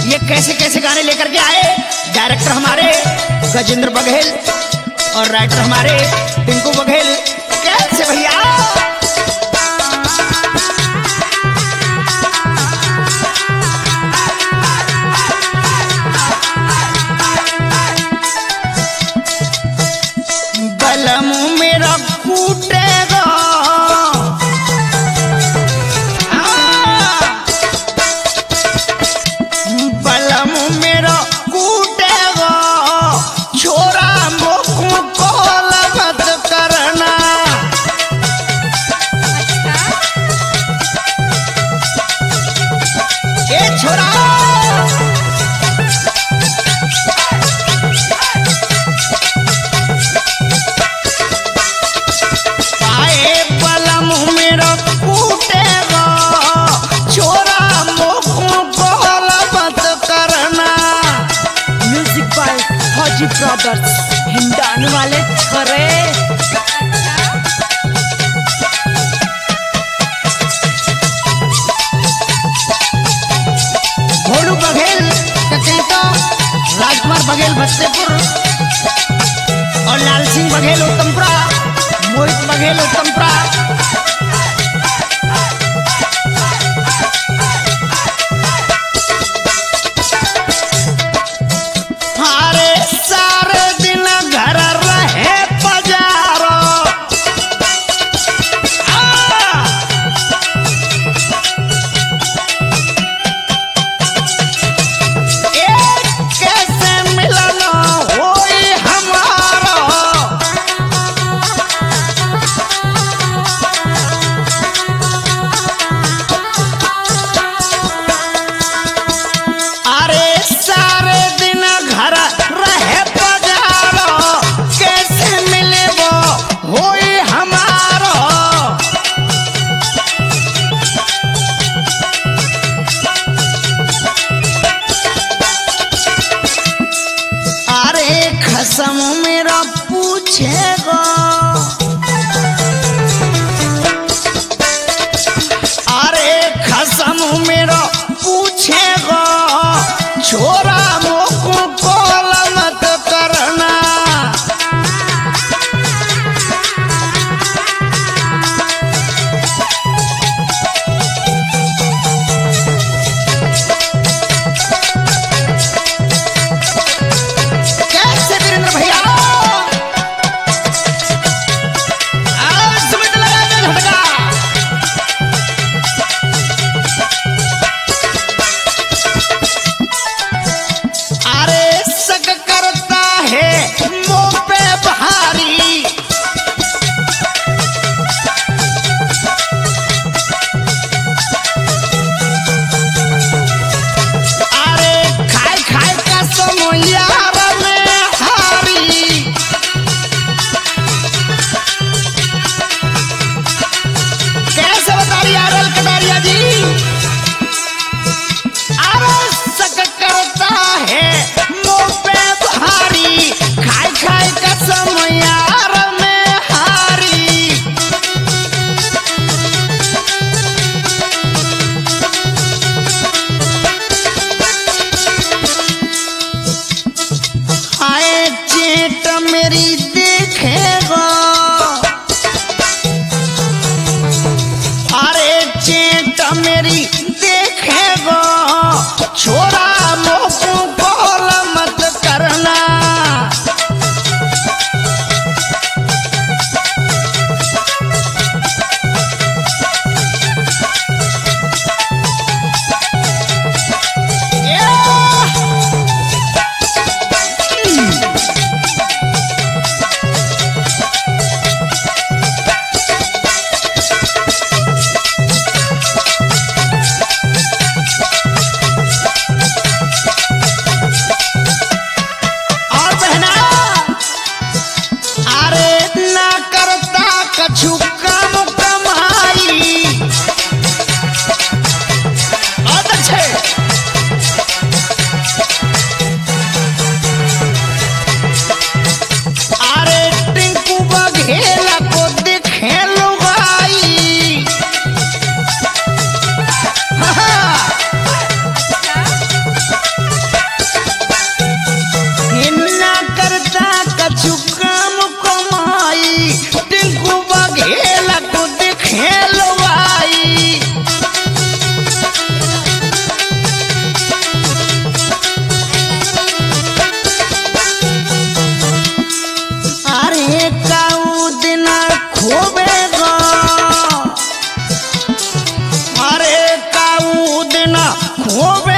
ये कैसे कैसे गाने लेकर के आए। डायरेक्टर हमारे गजेंद्र बघेल और राइटर हमारे टिंकू बघेल। कैसे भैया बलम मेरा फूटेगा बलम मेरा कूटेगा छोरा मुखों को मत करना। ए छोरा आए बलम मेरा कूटेगा छोरा मुखों को मत करना। म्यूजिक बाय फौजी ब्रदर्स हिंडाने वाले छोरे। भोलू बघेल ककेता, राजकुमार बघेल बस्तेपुर और लाल सिंह बघेल उत्तमपुरा, मोहित बघेल उत्तमपुरा। हारे सारे दिन घर रहे पजारो कैसे मिलन होई हमारा। अरे सारे दिन घर रहे पजारो कैसे मिले वो होई हमारो। अरे खसम मेरा पूछेगा अरे खसम मेरा पूछेगा छोरा मोको कॉल मत करना। कैसे वीरेंद्र भैया सुमित लगा दे झटका। अरे सग करता है मुंह पे भारी अरे खाए खाए का समयार में हारी। कैसे बता रही आरल कटारिया जी। अरे सक करता है मुंह पे भारी खाए खाए कसम यार में हारी। आए चेट मेरी देखेगा अरे चेट मेरी देखेगा छोरा मोको कॉल मत करना। होवे